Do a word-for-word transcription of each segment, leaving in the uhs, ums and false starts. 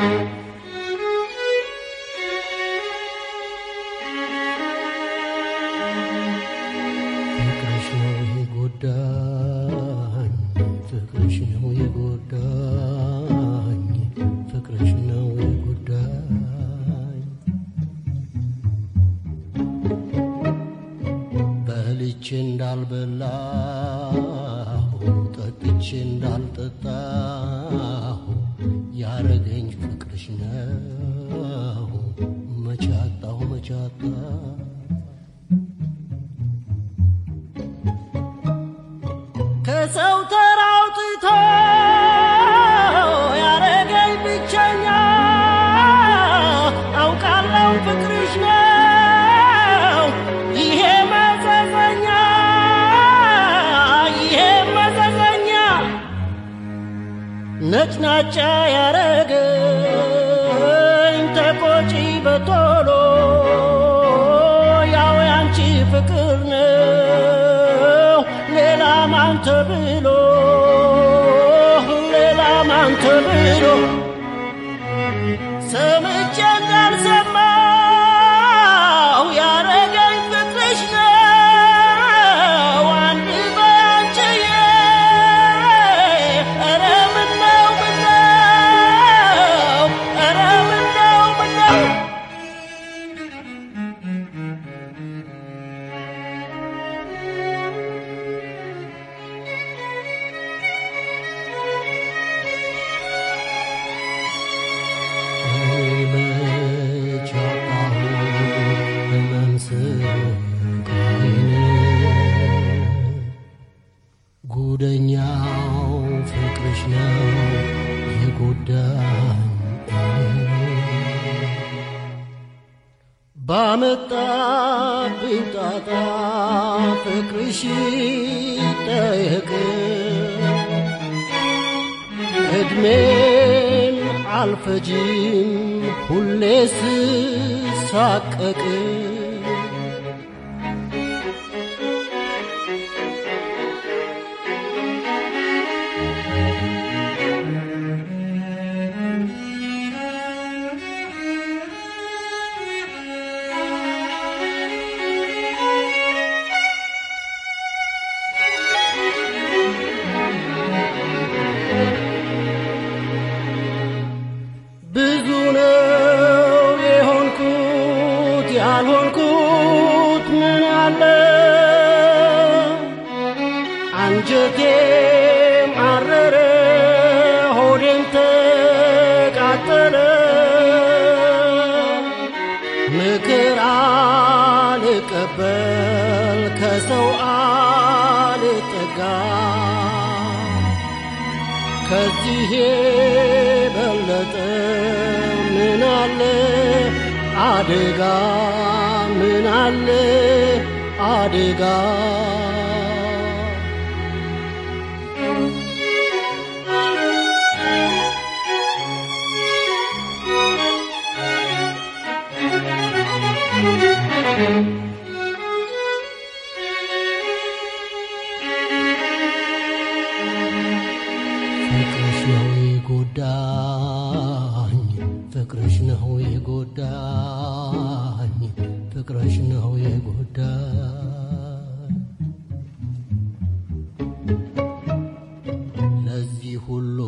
ነጭናጫ ያረገኝ ተቆጪ በቶሎ ያው ያንቺ ፍቅር ነው ሌላ ማን ተብሎ ሌላ ማን ተብሎ ሰምቼ እንዳልሰማው ያረገኝ ፍቅርሽ ነው አንድ ባንቺዬ ኧረ ምነው ምነው ኧረ ምነው ምነው ጉደኛው ፍቅርሽ ነው የጎዳኝ ባመጣብኝ ጣጣ ፍቅርሽ ይጠየቅ እድሜን አልፈጅም ሁሌ ስሳቀቅ ብዙ ነው የሆንኩት ያልሆንኩት ምን አለ አንጀቴም አረረ ሆዴም ተቃጠለ ምክር አልቀበል ከሰው አልጠጋ ከዚህ የበለጠ ምን አለ አደጋ ምን አለ አደጋ ፍቅርሽ ነው የጎዳኝ ፍቅርሽ ነው የጎዳኝ ፍቅርሽ ነው የጎዳኝ ለዚህ ሁሉ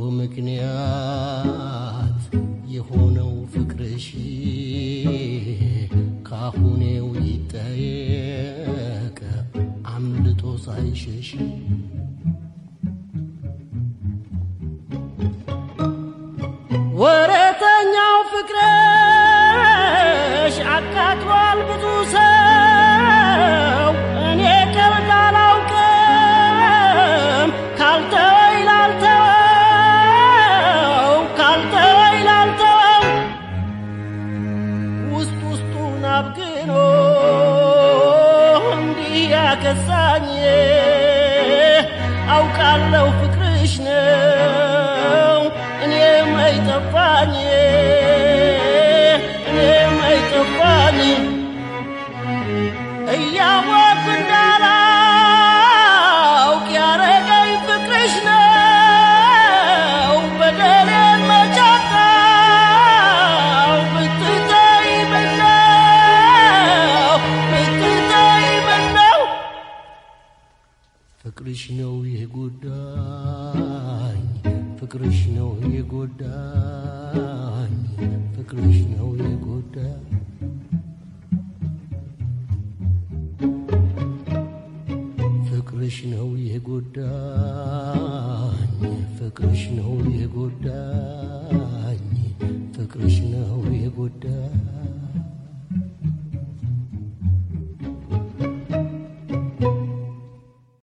ምክንያት የሆነው ፍቅርሽ ካሁኔው ይጠየቅ አምልጦ ሳይሸሽ ወረተኛው ፍቅርሽ አቃጥሏል ብዙ ሰው እኔ ቀልድ አላውቅም ካልተወኝ ላልተወው ካልተወኝ ላልተወው ውስጥ ውስጡን አብግኖ እንዲህ ያከሳኝ አውቃለሁ ፍቅርሽ ነው እኔም አይጠፋኝ እኔም አይጠፋኝ እያወቅሁ እንዳላውቅ ያረገኝ ፍቅርሽ ነው በደሌን መቻጣው ፍቅርሽ ነው የጎዳኝ ፍቅርሽ ነው የጎዳኝ ፍቅርሽ ነው የጎዳኝ ፍቅርሽ ነው የጎዳኝ